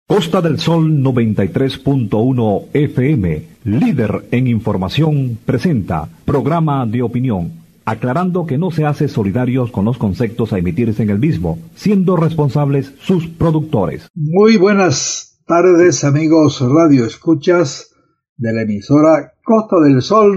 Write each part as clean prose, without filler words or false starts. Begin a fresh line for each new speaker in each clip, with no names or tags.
Costa del Sol 93.1 FM, líder en información, presenta programa de opinión, aclarando que no se hace solidarios con los conceptos a emitirse en el mismo, siendo responsables sus productores.
Muy buenas tardes, amigos radio escuchas de la emisora Costa del Sol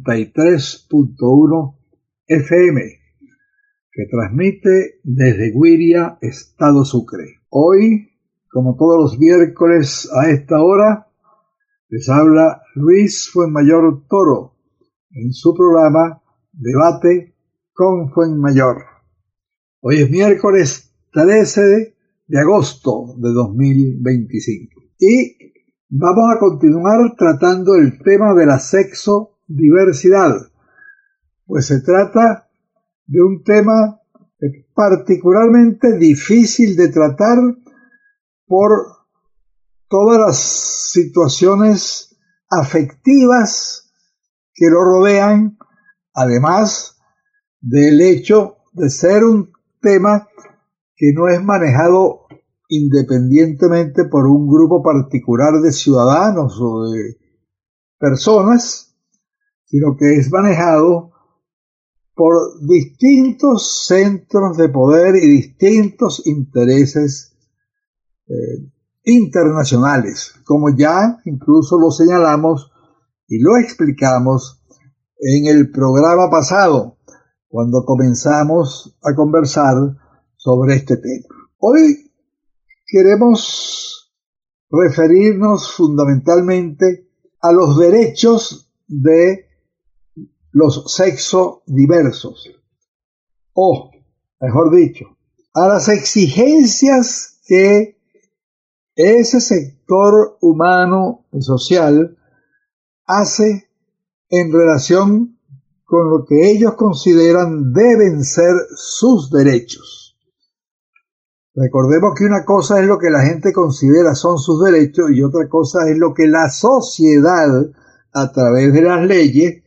93.1 FM, que transmite desde Güiria, Estado Sucre. Hoy, como todos los miércoles a esta hora, les habla Luis Fuenmayor Toro en su programa Debate con Fuenmayor. Hoy es miércoles 13 de agosto de 2025 y vamos a continuar tratando el tema de la sexodiversidad, pues se trata de un tema particularmente difícil de tratar por todas las situaciones afectivas que lo rodean, además del hecho de ser un tema que no es manejado independientemente por un grupo particular de ciudadanos o de personas, sino que es manejado por distintos centros de poder y distintos intereses internacionales, como ya incluso lo señalamos y lo explicamos en el programa pasado, cuando comenzamos a conversar sobre este tema. Hoy queremos referirnos fundamentalmente a los derechos de los sexodiversos, o, mejor dicho, a las exigencias que ese sector humano y social hace en relación con lo que ellos consideran deben ser sus derechos. Recordemos que una cosa es lo que la gente considera son sus derechos y otra cosa es lo que la sociedad, a través de las leyes,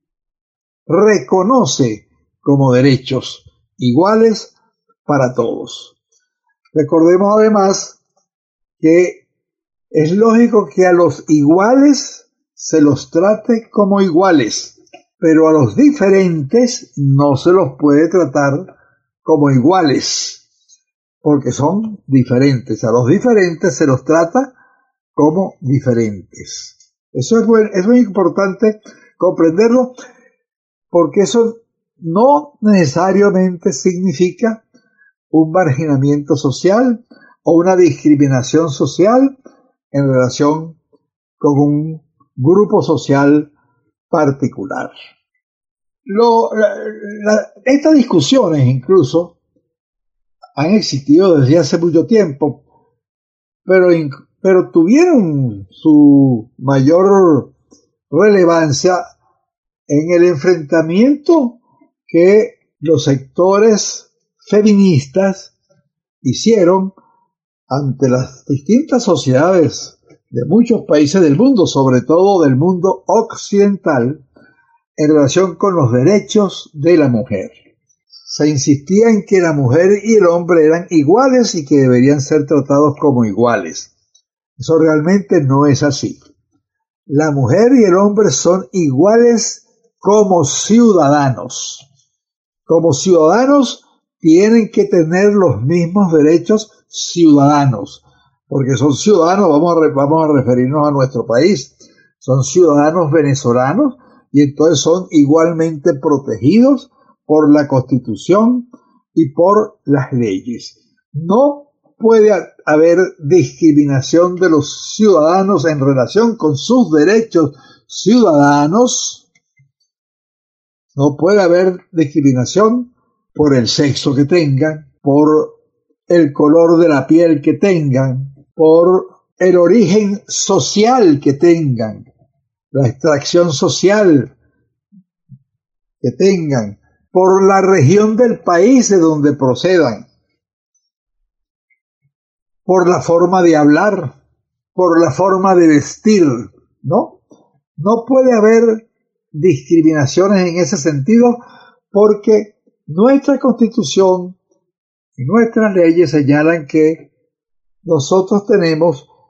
reconoce como derechos iguales para todos. Recordemos además que es lógico que a los iguales se los trate como iguales, pero a los diferentes no se los puede tratar como iguales, porque son diferentes. A los diferentes se los trata como diferentes. Eso es muy importante comprenderlo, porque eso no necesariamente significa un marginamiento social o una discriminación social en relación con un grupo social particular. Estas discusiones incluso han existido desde hace mucho tiempo, pero tuvieron su mayor relevancia en el enfrentamiento que los sectores feministas hicieron ante las distintas sociedades de muchos países del mundo, sobre todo del mundo occidental, en relación con los derechos de la mujer. Se insistía en que la mujer y el hombre eran iguales y que deberían ser tratados como iguales. Eso realmente no es así. La mujer y el hombre son iguales como ciudadanos. Como ciudadanos tienen que tener los mismos derechos ciudadanos, porque son ciudadanos, vamos a referirnos a nuestro país, son ciudadanos venezolanos y entonces son igualmente protegidos por la Constitución y por las leyes. No puede haber discriminación de los ciudadanos en relación con sus derechos ciudadanos. No puede haber discriminación por el sexo que tengan, por el color de la piel que tengan, por el origen social que tengan, la extracción social que tengan, por la región del país de donde procedan, por la forma de hablar, por la forma de vestir, ¿no? No puede haber discriminaciones en ese sentido porque nuestra Constitución y nuestras leyes señalan que nosotros tenemos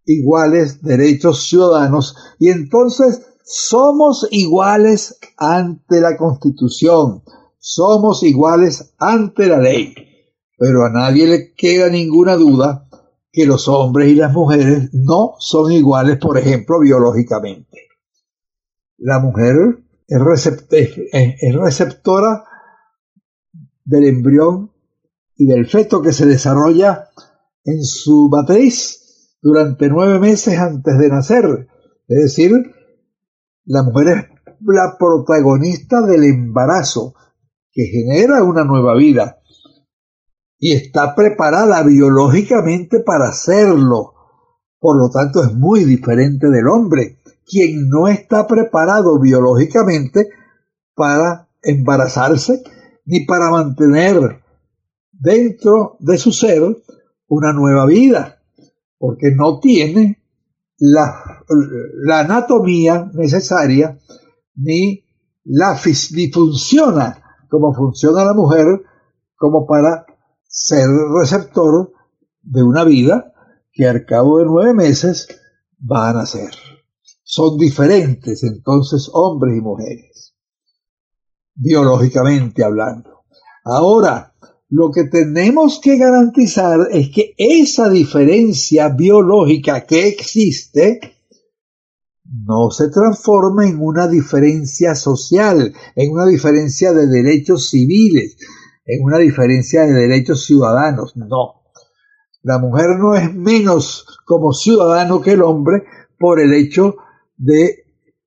iguales derechos ciudadanos y entonces somos iguales ante la Constitución, somos iguales ante la ley. Pero a nadie le queda ninguna duda que los hombres y las mujeres no son iguales, por ejemplo, biológicamente. La mujer es receptora del embrión y del feto que se desarrolla en su matriz durante 9 meses antes de nacer. Es decir, la mujer es la protagonista del embarazo que genera una nueva vida y está preparada biológicamente para hacerlo. Por lo tanto, es muy diferente del hombre, quien no está preparado biológicamente para embarazarse ni para mantener dentro de su ser una nueva vida, porque no tiene la anatomía necesaria ni funciona como funciona la mujer como para ser receptor de una vida que al cabo de 9 meses va a nacer. Son diferentes entonces hombres y mujeres, biológicamente hablando. Ahora, lo que tenemos que garantizar es que esa diferencia biológica que existe no se transforme en una diferencia social, en una diferencia de derechos civiles, en una diferencia de derechos ciudadanos. No. La mujer no es menos como ciudadano que el hombre por el hecho de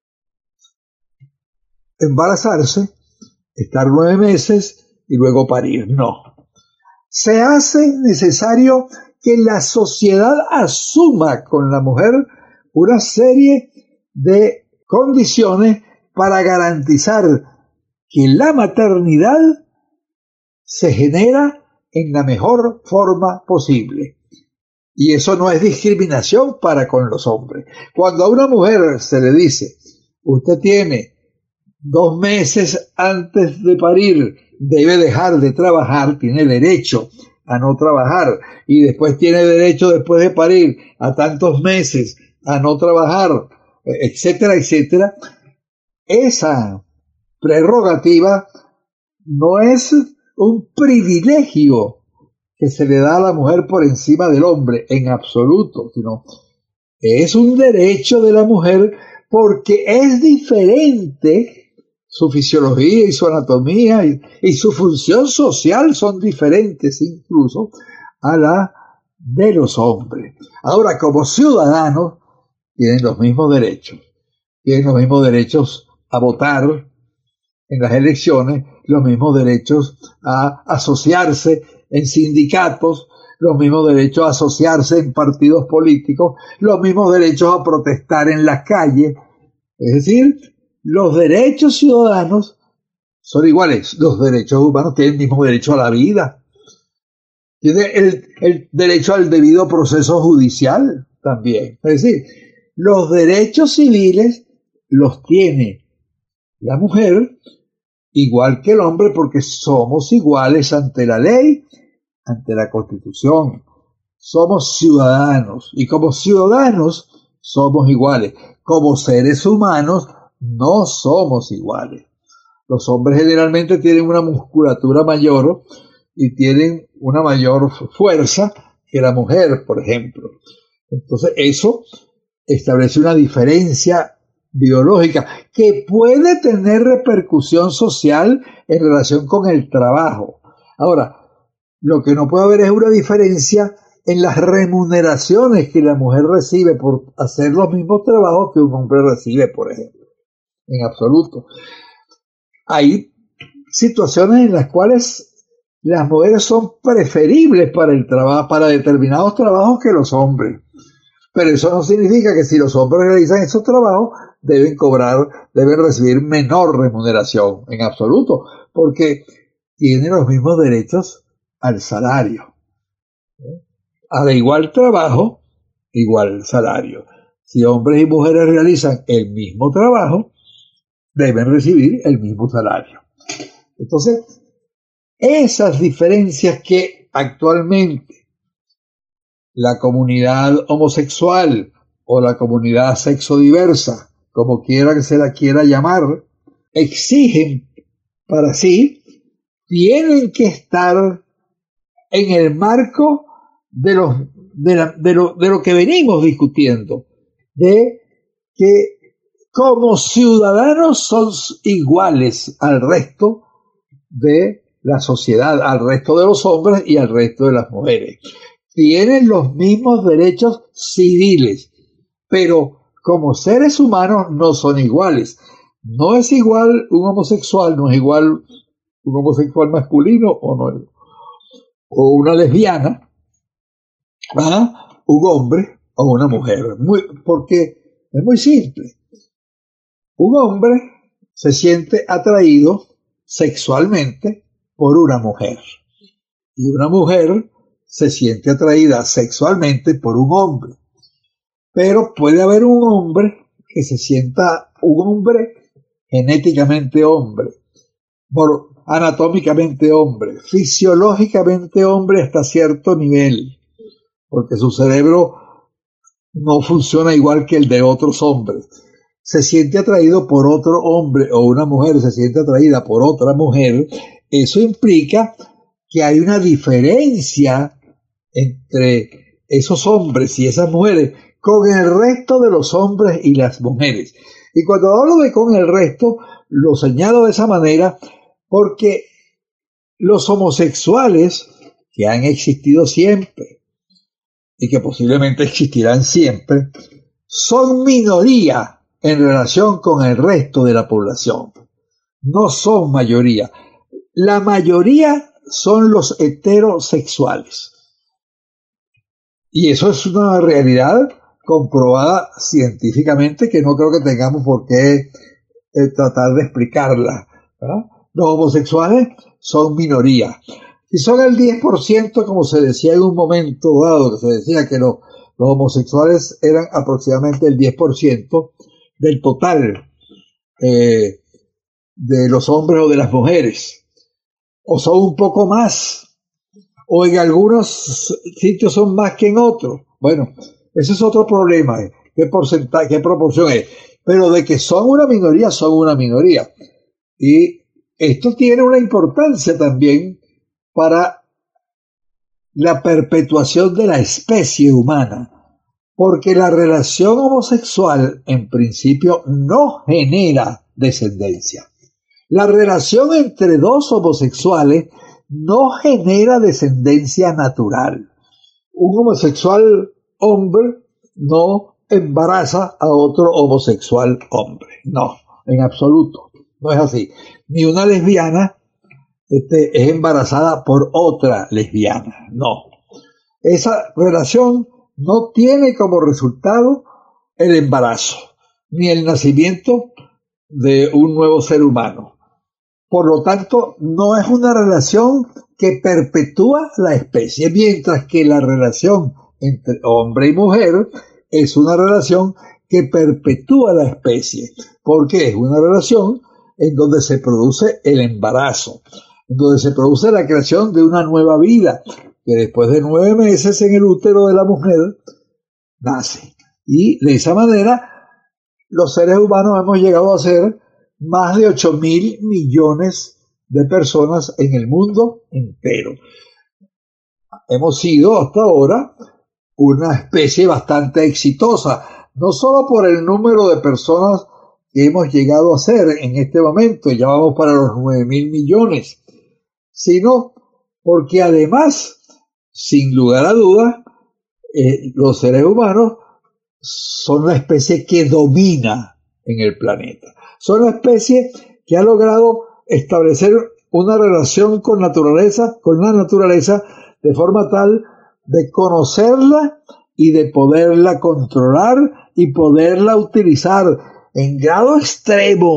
embarazarse, estar 9 meses y luego parir. No. Se hace necesario que la sociedad asuma con la mujer una serie de condiciones para garantizar que la maternidad se genera en la mejor forma posible. Y eso no es discriminación para con los hombres. Cuando a una mujer se le dice, usted tiene 2 meses antes de parir, debe dejar de trabajar, tiene derecho a no trabajar, y después tiene derecho después de parir a tantos meses a no trabajar, etcétera, etcétera. Esa prerrogativa no es un privilegio que se le da a la mujer por encima del hombre en absoluto, sino es un derecho de la mujer porque es diferente. Su fisiología y su anatomía y su función social son diferentes incluso a la de los hombres. Ahora, como ciudadanos, tienen los mismos derechos. Tienen los mismos derechos a votar en las elecciones, los mismos derechos a asociarse en sindicatos, los mismos derechos a asociarse en partidos políticos, los mismos derechos a protestar en las calles. Es decir, los derechos ciudadanos son iguales. Los derechos humanos tienen el mismo derecho a la vida. Tiene el derecho al debido proceso judicial también. Es decir, los derechos civiles los tiene la mujer igual que el hombre porque somos iguales ante la ley, ante la Constitución. Somos ciudadanos y como ciudadanos somos iguales. Como seres humanos no somos iguales. Los hombres generalmente tienen una musculatura mayor y tienen una mayor fuerza que la mujer, por ejemplo. Entonces eso establece una diferencia biológica que puede tener repercusión social en relación con el trabajo. Ahora, lo que no puede haber es una diferencia en las remuneraciones que la mujer recibe por hacer los mismos trabajos que un hombre recibe, por ejemplo. En absoluto. Hay situaciones en las cuales las mujeres son preferibles para el trabajo, para determinados trabajos que los hombres. Pero eso no significa que si los hombres realizan esos trabajos deben recibir menor remuneración, en absoluto, porque tienen los mismos derechos al salario. A de igual trabajo, igual salario. Si hombres y mujeres realizan el mismo trabajo, deben recibir el mismo salario. Entonces, esas diferencias que actualmente la comunidad homosexual o la comunidad sexodiversa, como quiera que se la quiera llamar, exigen para sí, tienen que estar en el marco de lo que venimos discutiendo, de que como ciudadanos son iguales al resto de la sociedad, al resto de los hombres y al resto de las mujeres. Tienen los mismos derechos civiles, pero como seres humanos no son iguales. No es igual un homosexual, no es igual un homosexual masculino o una lesbiana, un hombre o una mujer. Porque es muy simple. Un hombre se siente atraído sexualmente por una mujer y una mujer se siente atraída sexualmente por un hombre. Pero puede haber un hombre que se sienta un hombre genéticamente hombre, anatómicamente hombre, fisiológicamente hombre hasta cierto nivel, porque su cerebro no funciona igual que el de otros hombres. Se siente atraído por otro hombre o una mujer se siente atraída por otra mujer. Eso implica que hay una diferencia entre esos hombres y esas mujeres con el resto de los hombres y las mujeres. Y cuando hablo de con el resto, lo señalo de esa manera porque los homosexuales, que han existido siempre y que posiblemente existirán siempre, son minoría en relación con el resto de la población. No son mayoría. La mayoría son los heterosexuales. Y eso es una realidad comprobada científicamente que no creo que tengamos por qué tratar de explicarla, ¿verdad? Los homosexuales son minoría. Y son el 10%, como se decía en un momento dado, que se decía que los homosexuales eran aproximadamente el 10% del total de los hombres o de las mujeres. O son un poco más, o en algunos sitios son más que en otros. Bueno, ese es otro problema, qué porcentaje, qué proporción es. Pero de que son una minoría, son una minoría. Y esto tiene una importancia también para la perpetuación de la especie humana, porque la relación homosexual en principio no genera descendencia. La relación entre dos homosexuales no genera descendencia natural. Un homosexual hombre no embaraza a otro homosexual hombre. No, en absoluto. No es así. Ni una lesbiana es embarazada por otra lesbiana. No. Esa relación no tiene como resultado el embarazo, ni el nacimiento de un nuevo ser humano. Por lo tanto, no es una relación que perpetúa la especie, mientras que la relación entre hombre y mujer es una relación que perpetúa la especie, porque es una relación en donde se produce el embarazo, en donde se produce la creación de una nueva vida, que después de 9 meses en el útero de la mujer nace. Y de esa manera, los seres humanos hemos llegado a ser más de 8.000 millones de personas en el mundo entero. Hemos sido hasta ahora una especie bastante exitosa, no solo por el número de personas que hemos llegado a ser en este momento, ya vamos para los 9.000 millones, sino porque además, sin lugar a dudas, los seres humanos son la especie que domina en el planeta. Son la especie que ha logrado establecer una relación con la naturaleza de forma tal de conocerla y de poderla controlar y poderla utilizar en grado extremo,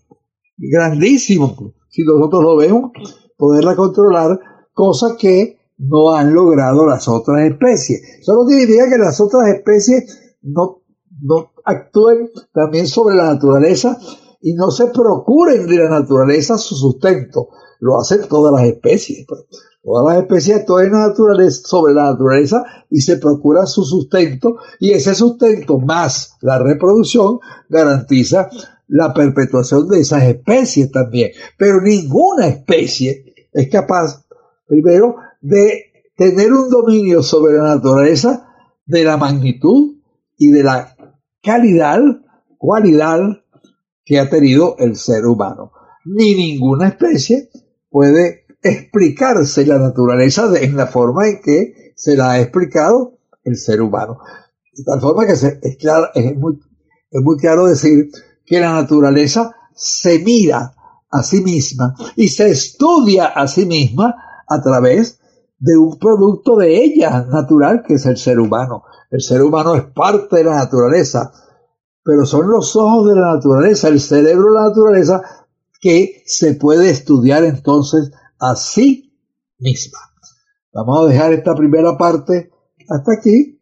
grandísimo, si nosotros lo vemos, poderla controlar, cosa que no han logrado las otras especies. Eso no significa que las otras especies no actúen también sobre la naturaleza y no se procuren de la naturaleza su sustento. lo hacen todas las especies. Pues. Todas las especies actúan sobre la naturaleza y se procura su sustento, y ese sustento más la reproducción garantiza la perpetuación de esas especies también. Pero ninguna especie es capaz, primero, de tener un dominio sobre la naturaleza de la magnitud y de la cualidad que ha tenido el ser humano. Ni ninguna especie puede explicarse la naturaleza en la forma en que se la ha explicado el ser humano. De tal forma que es muy claro decir que la naturaleza se mira a sí misma y se estudia a sí misma a través de un producto de ella natural, que es el ser humano. El ser humano es parte de la naturaleza, pero son los ojos de la naturaleza, el cerebro de la naturaleza, que se puede estudiar entonces a sí misma. Vamos a dejar esta primera parte hasta aquí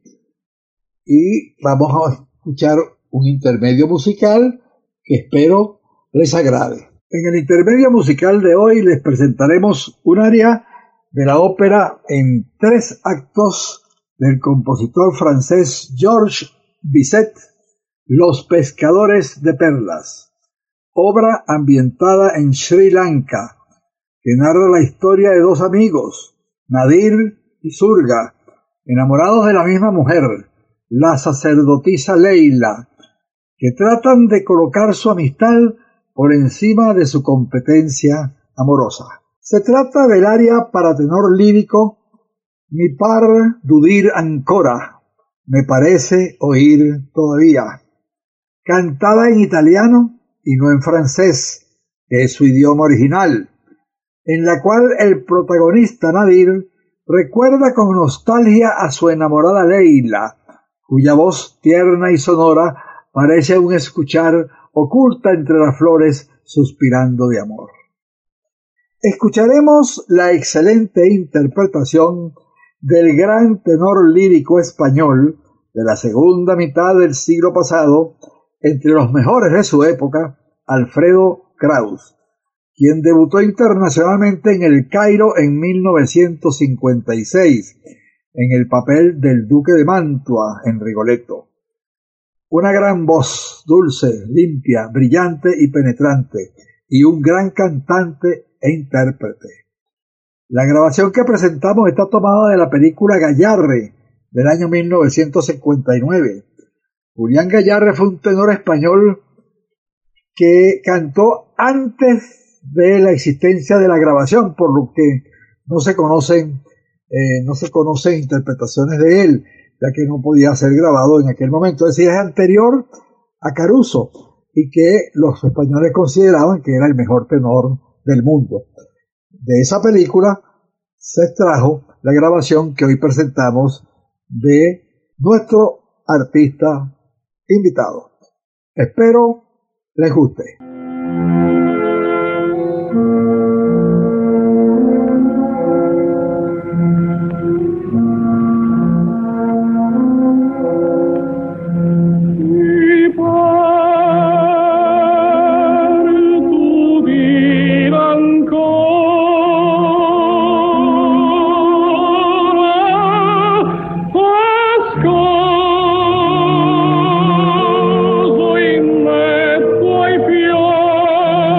y vamos a escuchar un intermedio musical que espero les agrade. En el intermedio musical de hoy les presentaremos un aria de la ópera en 3 actos del compositor francés Georges Bizet, Los pescadores de perlas, obra ambientada en Sri Lanka, que narra la historia de 2 amigos, Nadir y Surga, enamorados de la misma mujer, la sacerdotisa Leila, que tratan de colocar su amistad por encima de su competencia amorosa. Se trata del aria para tenor lírico Mi par d'udir ancora, me parece oír todavía, cantada en italiano y no en francés, que es su idioma original, en la cual el protagonista Nadir recuerda con nostalgia a su enamorada Leila, cuya voz tierna y sonora parece aún escuchar oculta entre las flores suspirando de amor. Escucharemos la excelente interpretación del gran tenor lírico español de la segunda mitad del siglo pasado, entre los mejores de su época, Alfredo Kraus, quien debutó internacionalmente en El Cairo en 1956, en el papel del Duque de Mantua en Rigoletto. Una gran voz, dulce, limpia, brillante y penetrante, y un gran cantante e intérprete. La grabación que presentamos está tomada de la película Gayarre, del año 1959. Julián Gayarre fue un tenor español que cantó antes de la existencia de la grabación, por lo que no se conocen interpretaciones de él, ya que no podía ser grabado en aquel momento. Es decir, es anterior a Caruso, y que los españoles consideraban que era el mejor tenor del mundo. De esa película se extrajo la grabación que hoy presentamos de nuestro artista invitado. Espero les guste.
Scoso in me tuoi fiori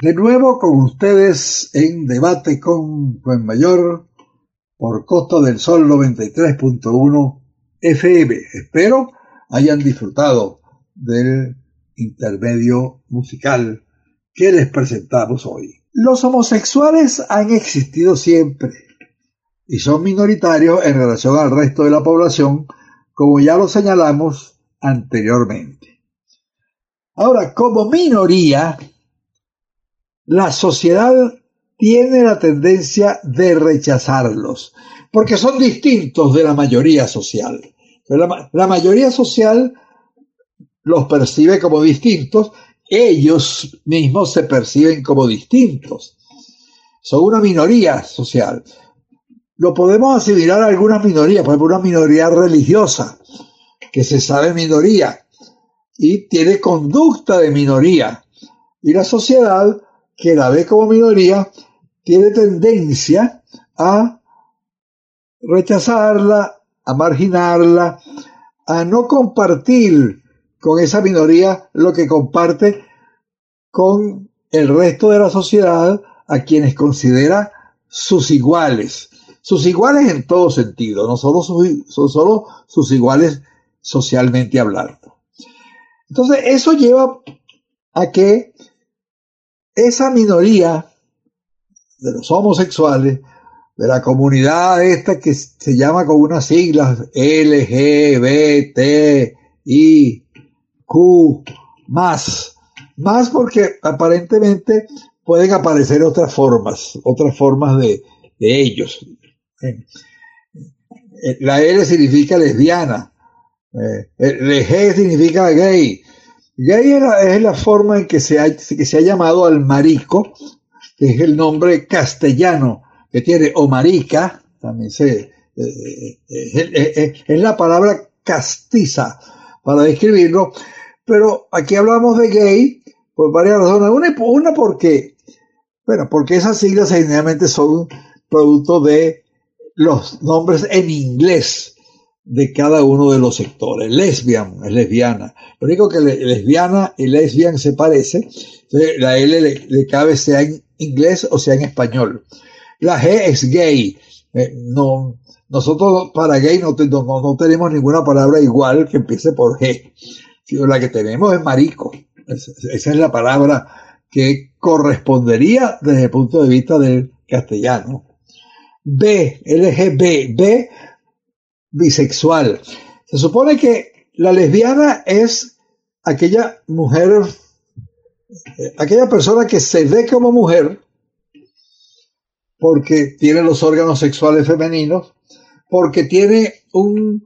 De nuevo con ustedes en Debate con Fuenmayor por Costa del Sol 93.1 FM. Espero hayan disfrutado del intermedio musical que les presentamos hoy. Los homosexuales han existido siempre y son minoritarios en relación al resto de la población, como ya lo señalamos anteriormente. Ahora, como minoría, la sociedad tiene la tendencia de rechazarlos, porque son distintos de la mayoría social. La mayoría social los percibe como distintos, ellos mismos se perciben como distintos. Son una minoría social. Lo podemos asimilar a algunas minorías, por ejemplo, una minoría religiosa, que se sabe minoría y tiene conducta de minoría. Y la sociedad, que la ve como minoría, tiene tendencia a rechazarla, a marginarla, a no compartir con esa minoría lo que comparte con el resto de la sociedad, a quienes considera sus iguales en todo sentido, no solo sus iguales socialmente hablando. Entonces eso lleva a que esa minoría de los homosexuales, de la comunidad esta que se llama con unas siglas LGBTIQ+, más porque aparentemente pueden aparecer otras formas de ellos. La L significa lesbiana, el G significa gay. Gay es la forma en que se ha llamado al marico, que es el nombre castellano que tiene, o marica, también es la palabra castiza para describirlo, pero aquí hablamos de gay por varias razones. Una porque esas siglas generalmente son producto de los nombres en inglés de cada uno de los sectores. Lesbian es lesbiana. Lo único que lesbiana y lesbian se parece. La L le cabe sea en inglés o sea en español. La G es gay. Nosotros para gay no tenemos ninguna palabra igual que empiece por G. La que tenemos es marico. Esa es la palabra que correspondería desde el punto de vista del castellano. B, B, bisexual. Se supone que la lesbiana es aquella persona que se ve como mujer porque tiene los órganos sexuales femeninos, porque tiene un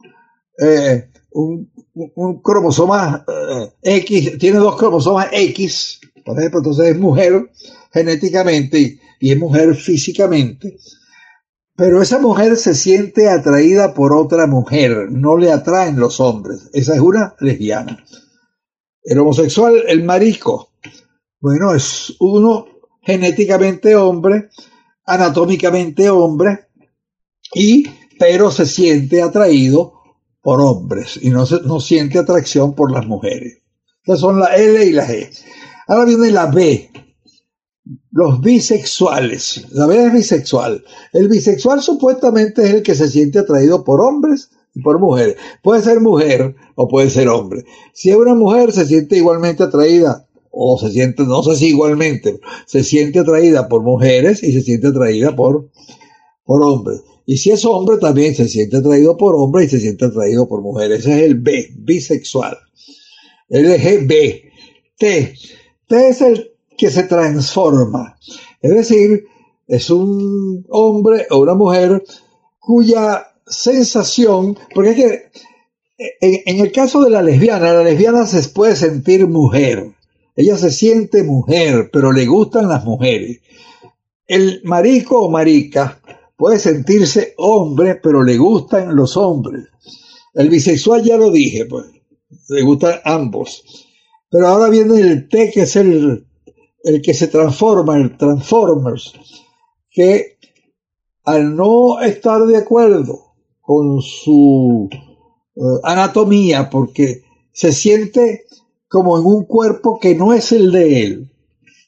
cromosoma X, tiene 2 cromosomas X, por ejemplo, entonces es mujer genéticamente y es mujer físicamente. Pero esa mujer se siente atraída por otra mujer, no le atraen los hombres. Esa es una lesbiana. El homosexual, el marico, bueno, es uno genéticamente hombre, anatómicamente hombre, pero se siente atraído por hombres y no siente atracción por las mujeres. Entonces son la L y la G. Ahora viene la B. Los bisexuales. La B es bisexual. El bisexual supuestamente es el que se siente atraído por hombres y por mujeres. Puede ser mujer o puede ser hombre. Si es una mujer, se siente igualmente atraída, o se siente, no sé si igualmente, se siente atraída por mujeres y se siente atraída por hombres. Y si es hombre, también se siente atraído por hombres y se siente atraído por mujeres. Ese es el B, bisexual. LGBT. T es el que se transforma, es decir, es un hombre o una mujer cuya sensación, porque es que en el caso de la lesbiana se puede sentir mujer, ella se siente mujer, pero le gustan las mujeres. El marico o marica puede sentirse hombre, pero le gustan los hombres. El bisexual ya lo dije, pues, le gustan ambos. Pero ahora viene el T, que es el que se transforma, el Transformers, que al no estar de acuerdo con su anatomía, porque se siente como en un cuerpo que no es el de él,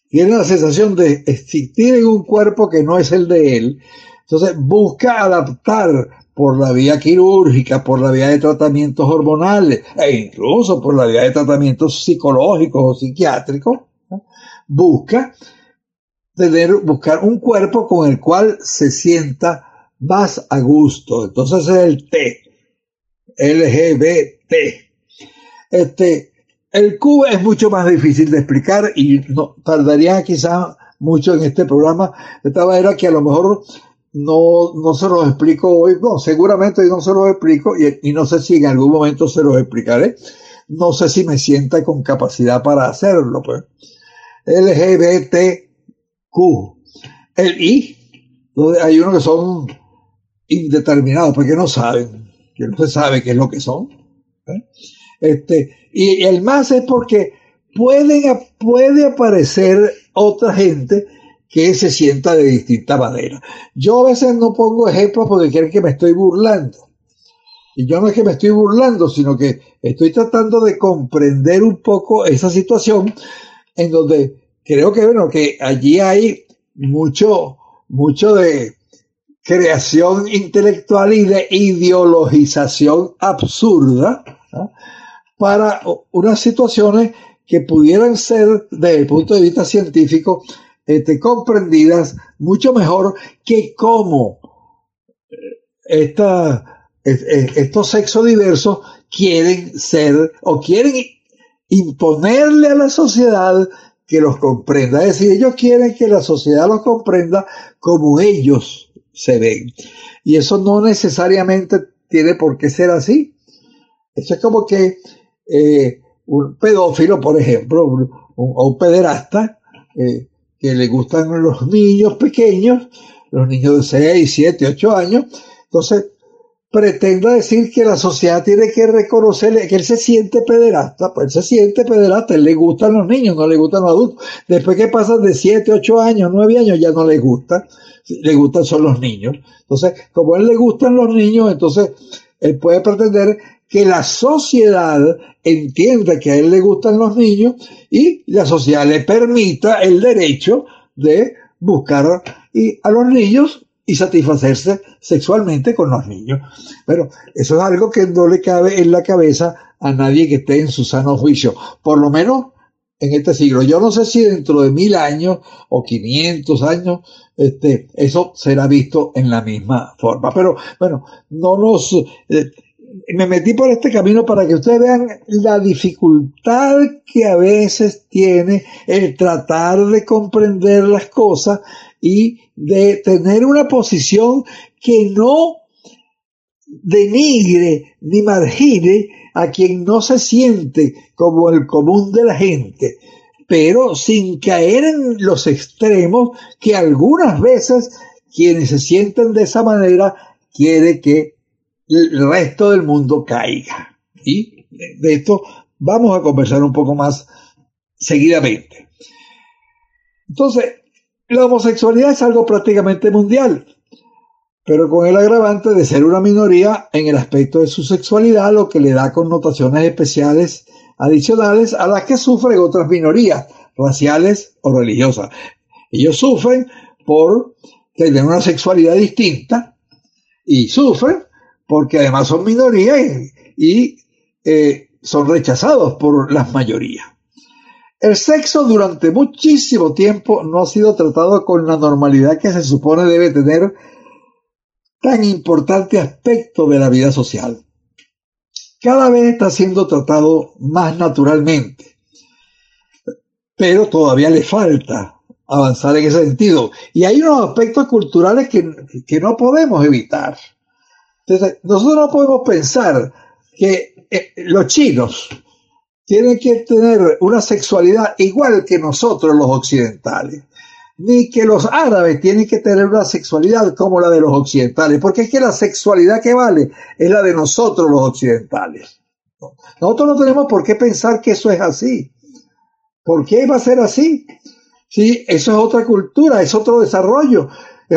tiene la sensación de existir en un cuerpo que no es el de él, entonces busca adaptar por la vía quirúrgica, por la vía de tratamientos hormonales e incluso por la vía de tratamientos psicológicos o psiquiátricos, ¿no? Buscar un cuerpo con el cual se sienta más a gusto. Entonces es el T, LGBT. El Q es mucho más difícil de explicar y no tardaría quizás mucho en este programa, de tal manera que a lo mejor no se los explico hoy, no, seguramente hoy no se los explico y no sé si en algún momento se los explicaré, no sé si me sienta con capacidad para hacerlo, pues. LGBTQ. El I, donde hay unos que son indeterminados, porque no saben, que no se sabe qué es lo que son, ¿eh? Y el más es porque puede aparecer otra gente que se sienta de distinta manera. Yo a veces no pongo ejemplos porque creen que me estoy burlando. Y yo no es que me estoy burlando, sino que estoy tratando de comprender un poco esa situación en donde creo que, bueno, que allí hay mucho de creación intelectual y de ideologización absurda, ¿no? Para unas situaciones que pudieran ser, desde el punto de vista científico, comprendidas mucho mejor que cómo estos sexos diversos quieren ser o quieren imponerle a la sociedad que los comprenda. Es decir, ellos quieren que la sociedad los comprenda como ellos se ven. Y eso no necesariamente tiene por qué ser así. Eso es como que un pedófilo, por ejemplo, o un pederasta, que le gustan los niños pequeños, los niños de 6, 7, 8 años, entonces pretenda decir que la sociedad tiene que reconocerle que él se siente pederasta, pues él se siente pederasta, él le gustan los niños, no le gustan los adultos. Después que pasan de 7, 8 años, 9 años, ya no le gusta, le gustan son los niños. Entonces, como a él le gustan los niños, entonces él puede pretender que la sociedad entienda que a él le gustan los niños y la sociedad le permita el derecho de buscar a los niños y satisfacerse sexualmente con los niños. Pero eso es algo que no le cabe en la cabeza a nadie que esté en su sano juicio, por lo menos en este siglo. Yo no sé si dentro de 1000 años o 500 años eso será visto en la misma forma. Pero bueno, me metí por este camino para que ustedes vean la dificultad que a veces tiene el tratar de comprender las cosas y de tener una posición que no denigre ni margine a quien no se siente como el común de la gente, pero sin caer en los extremos que algunas veces quienes se sienten de esa manera quiere que el resto del mundo caiga. Y de esto vamos a conversar un poco más seguidamente. Entonces, la homosexualidad es algo prácticamente mundial, pero con el agravante de ser una minoría en el aspecto de su sexualidad, lo que le da connotaciones especiales adicionales a las que sufren otras minorías, raciales o religiosas. Ellos sufren por tener una sexualidad distinta y sufren porque además son minorías y son rechazados por las mayorías. El sexo durante muchísimo tiempo no ha sido tratado con la normalidad que se supone debe tener tan importante aspecto de la vida social. Cada vez está siendo tratado más naturalmente, pero todavía le falta avanzar en ese sentido. Y hay unos aspectos culturales que no podemos evitar. Entonces, nosotros no podemos pensar que los chinos tienen que tener una sexualidad igual que nosotros los occidentales, ni que los árabes tienen que tener una sexualidad como la de los occidentales, porque es que la sexualidad que vale es la de nosotros los occidentales. Nosotros no tenemos por qué pensar que eso es así. ¿Por qué va a ser así? Sí, eso es otra cultura, es otro desarrollo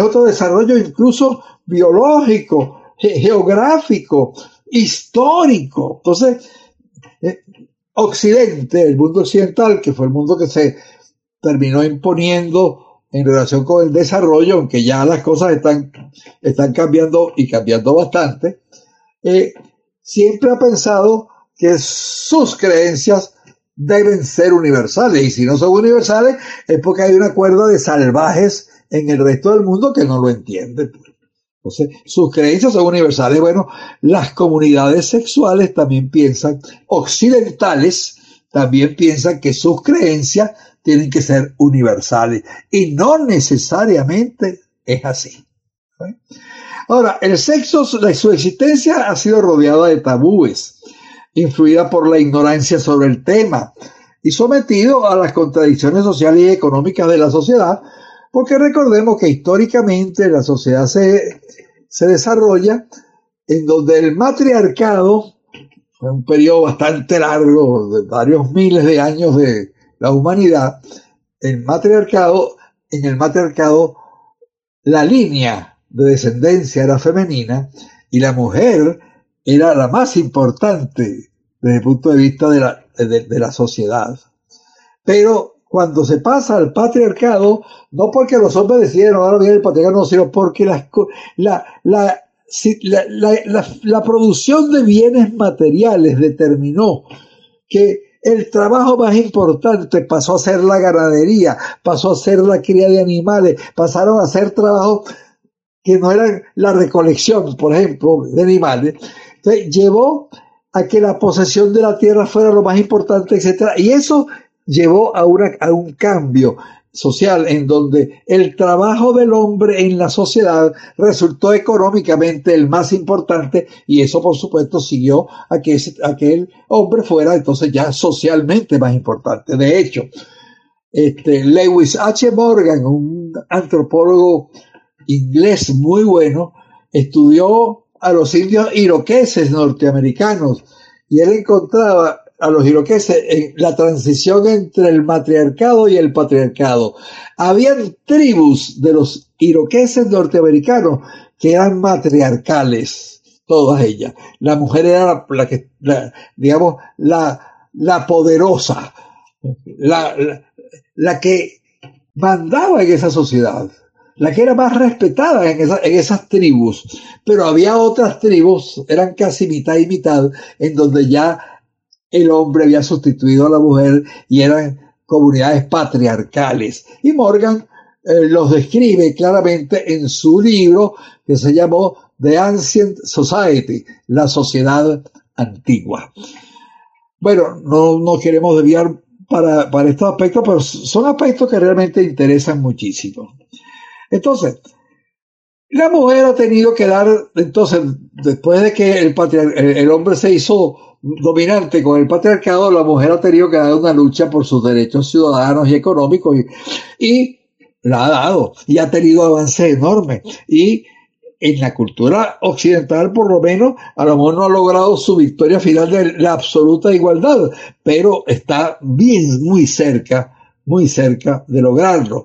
incluso biológico, geográfico, histórico. Entonces, Occidente, el mundo occidental, que fue el mundo que se terminó imponiendo en relación con el desarrollo, aunque ya las cosas están cambiando y cambiando bastante, siempre ha pensado que sus creencias deben ser universales, y si no son universales es porque hay una cuerda de salvajes en el resto del mundo que no lo entienden. Entonces, sus creencias son universales. Bueno, las comunidades sexuales también piensan, occidentales también piensan que sus creencias tienen que ser universales, y no necesariamente es así. Ahora, el sexo, su existencia ha sido rodeada de tabúes, influida por la ignorancia sobre el tema y sometido a las contradicciones sociales y económicas de la sociedad, porque recordemos que históricamente la sociedad se desarrolla en donde el matriarcado, en un periodo bastante largo, de varios miles de años de la humanidad, en el matriarcado la línea de descendencia era femenina y la mujer era la más importante desde el punto de vista de la sociedad. Pero cuando se pasa al patriarcado, no porque los hombres decidieron ahora viene el patriarcado, no, sino porque la producción de bienes materiales determinó que el trabajo más importante pasó a ser la ganadería, pasó a ser la cría de animales, pasaron a ser trabajos que no eran la recolección, por ejemplo, de animales. Entonces, llevó a que la posesión de la tierra fuera lo más importante, etcétera, y eso llevó a un cambio social en donde el trabajo del hombre en la sociedad resultó económicamente el más importante, y eso por supuesto siguió a que el hombre fuera entonces ya socialmente más importante. De hecho, Lewis H. Morgan, un antropólogo inglés muy bueno, estudió a los indios iroqueses norteamericanos, y él encontraba a los iroqueses en la transición entre el matriarcado y el patriarcado. Habían tribus de los iroqueses norteamericanos que eran matriarcales, todas ellas. La mujer era la poderosa, la que mandaba en esa sociedad, la que era más respetada en esas tribus. Pero había otras tribus, eran casi mitad y mitad, en donde ya el hombre había sustituido a la mujer y eran comunidades patriarcales. Y Morgan los describe claramente en su libro que se llamó The Ancient Society, la sociedad antigua. Bueno, no queremos desviar para estos aspectos, pero son aspectos que realmente interesan muchísimo. Entonces, la mujer ha tenido que dar, entonces, después de que el hombre se hizo dominante con el patriarcado, la mujer ha tenido que dar una lucha por sus derechos ciudadanos y económicos, y la ha dado, y ha tenido avances enormes. Y en la cultura occidental, por lo menos, a lo mejor no ha logrado su victoria final de la absoluta igualdad, pero está muy cerca de lograrlo.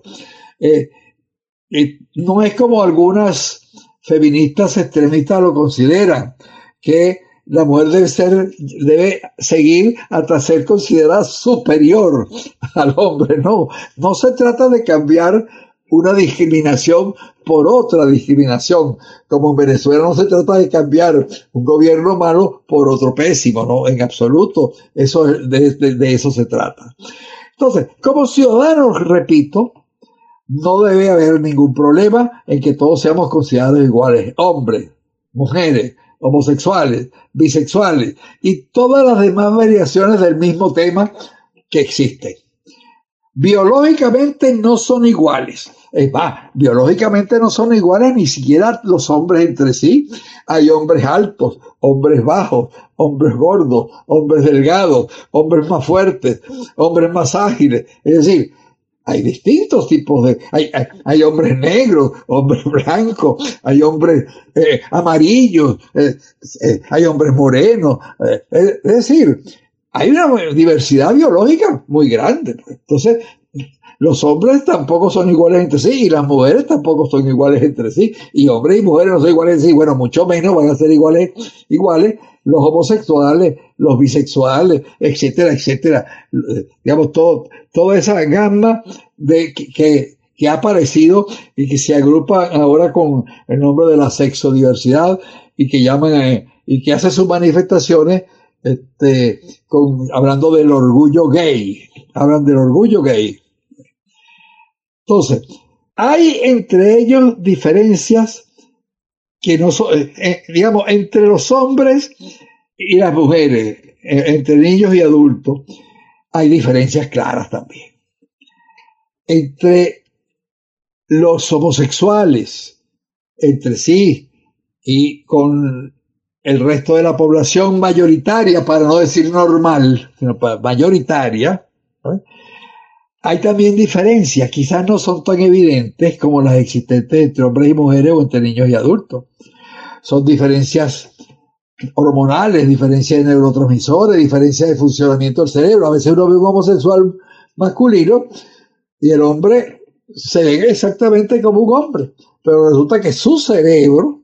No es como algunas feministas extremistas lo consideran, que la mujer debe seguir hasta ser considerada superior al hombre. No se trata de cambiar una discriminación por otra discriminación, como en Venezuela no se trata de cambiar un gobierno malo por otro pésimo, no, en absoluto, de eso se trata. Entonces, como ciudadanos, repito, no debe haber ningún problema en que todos seamos considerados iguales, hombres, mujeres, homosexuales, bisexuales y todas las demás variaciones del mismo tema que existen. Biológicamente no son iguales. Es más, biológicamente no son iguales ni siquiera los hombres entre sí. Hay hombres altos, hombres bajos, hombres gordos, hombres delgados, hombres más fuertes, hombres más ágiles. Es decir, hay distintos tipos hay hombres negros, hombres blancos, hay hombres amarillos, hay hombres morenos. Es decir, hay una diversidad biológica muy grande. Entonces, los hombres tampoco son iguales entre sí, y las mujeres tampoco son iguales entre sí, y hombres y mujeres no son iguales entre sí. Bueno, mucho menos van a ser iguales los homosexuales los bisexuales, etcétera, etcétera. Digamos, toda esa gama que ha aparecido y que se agrupa ahora con el nombre de la sexodiversidad y que llaman y que hace sus manifestaciones hablando del orgullo gay. Hablan del orgullo gay. Entonces, hay entre ellos diferencias que no son, digamos, entre los hombres y las mujeres, entre niños y adultos, hay diferencias claras también. Entre los homosexuales, entre sí, y con el resto de la población mayoritaria, para no decir normal, sino mayoritaria, ¿eh? Hay también diferencias, quizás no son tan evidentes como las existentes entre hombres y mujeres o entre niños y adultos. Son diferencias hormonales, diferencias de neurotransmisores, diferencias de funcionamiento del cerebro. A veces uno ve un homosexual masculino y el hombre se ve exactamente como un hombre, pero resulta que en su cerebro,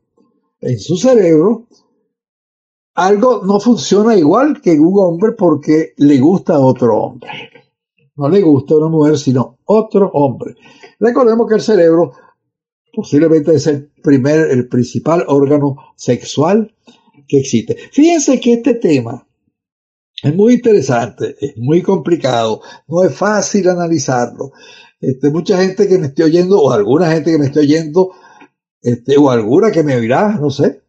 algo no funciona igual que un hombre porque le gusta a otro hombre. No le gusta a una mujer, sino otro hombre. Recordemos que el cerebro posiblemente es el principal órgano sexual que existe. Fíjense que este tema es muy interesante, es muy complicado, no es fácil analizarlo. Mucha gente que me esté oyendo, o alguna gente que me esté oyendo, o alguna que me oirá, no sé,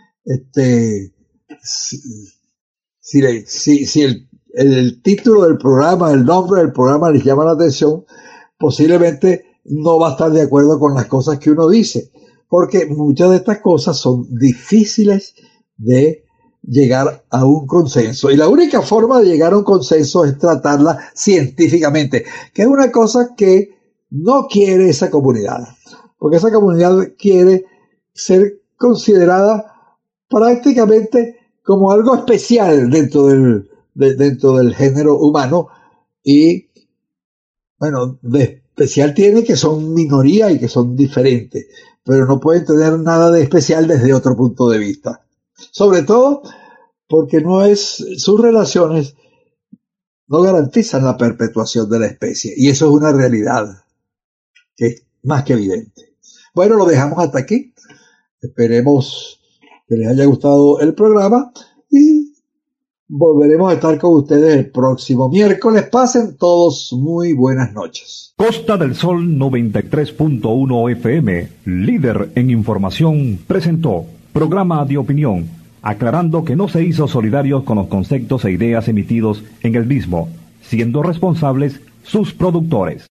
si el título del programa, el nombre del programa les llama la atención, posiblemente no va a estar de acuerdo con las cosas que uno dice, porque muchas de estas cosas son difíciles de llegar a un consenso, y la única forma de llegar a un consenso es tratarla científicamente, que es una cosa que no quiere esa comunidad, porque esa comunidad quiere ser considerada prácticamente como algo especial dentro del género humano, y bueno, de especial tiene que son minoría y que son diferentes, pero no pueden tener nada de especial desde otro punto de vista, sobre todo porque sus relaciones no garantizan la perpetuación de la especie, y eso es una realidad que es más que evidente. Bueno, lo dejamos hasta aquí. Esperemos que les haya gustado el programa y volveremos a estar con ustedes el próximo miércoles. Pasen todos muy buenas noches.
Costa del Sol 93.1 FM, líder en información, presentó programa de opinión, aclarando que no se hizo solidarios con los conceptos e ideas emitidos en el mismo, siendo responsables sus productores.